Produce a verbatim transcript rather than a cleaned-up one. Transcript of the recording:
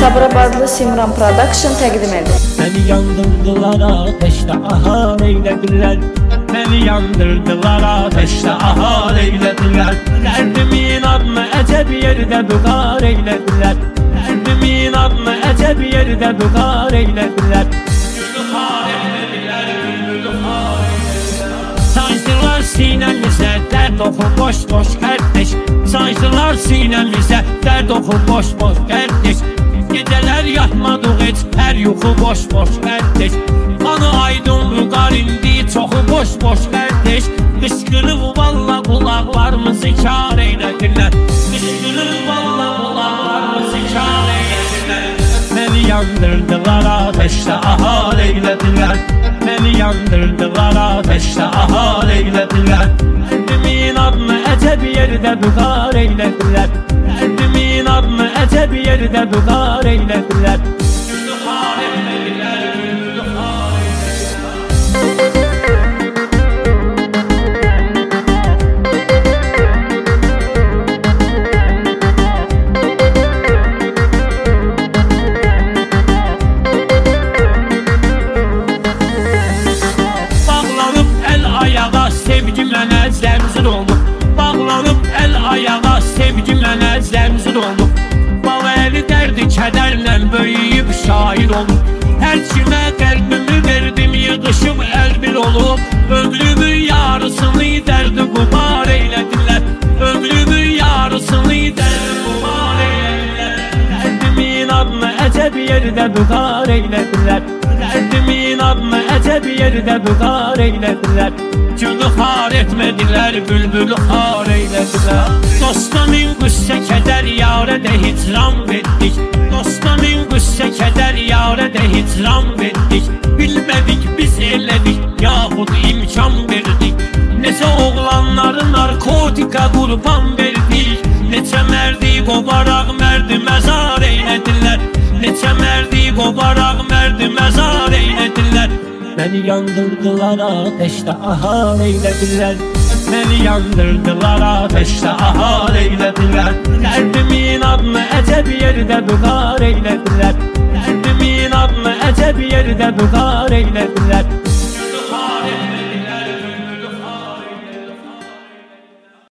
Sabirabadlı Simran Production təqdim edir. Məni yandırdılar ateşdə ahar eylədilər. Məni yandırdılar ateşdə ahar eylədilər. Dərdimin adını əcəb yerdə büqar eylədilər. Dərdimin adını əcəb yerdə büqar eylədilər. Büqar eylədilər, büqar eylədilər. Sancdılar sinəmizə dərd oxu boş boş qardeş. Sancdılar sinəmizə dərd oxu boş boş qardeş. Gecələr yatmadıq heç, hər yuxu boş-boş qardeş. Qanı aydın vüqar indi, çoxu boş-boş qardeş. Qışqırıq valla qulaqlarımızı kar eylədilər. Qışqırıq valla qulaqlarımızı kar eylədilər. Məni yandırdılar ateşdə ahar eylədilər. Məni yandırdılar ateşdə ahar eylədilər. Dərdimin adını əcəb yerdə büqar eylədilər. Dərdimin adını əcəb yerdə büqar eylədilər. Büqar eylədilər, büqar eylədilər. Bağlanıb əl ayağa sevgi mənə zəmzir olub. Bağlanıb əl ayağa sevgi mənə zəmzir olub. Bağəli dərdi kədərlə böyüyüb şair olub. Hər kimə qəlbimi verdim yığışıb əlbil olub. Ömrümün yarısını dərdi qumar eylədilər. Ömrümün yarısını dərdi qumar eylədilər. Dərdimin adını əcəb yerdə büqar eylədilər. Dərdimin adını əcəb yerdə büqar eylədilər. Gülü xar etmədilər, bülbülü xar eylədilər. Dostamin qüssə kədər yarədə hicran verdik. Dostamin qüssə kədər yarədə hicran verdik. Bilmədik biz elədik, yaxud imkan verdik. Neçə oğlanları narkotika qurban verdik. Neçə mərdi qovaraq mərdi məzar eylədilər. Neçə mərdi qovaraq mərdi məzar eylədilər. Məni yandırdılar ateşdə ahar eylədilər. Məni yandırdılar ateşdə ahar eylədilər. Dərdimin adını əcəb yerdə büqar eylədilər. Dərdimin adını əcəb yerdə büqar eylədilər.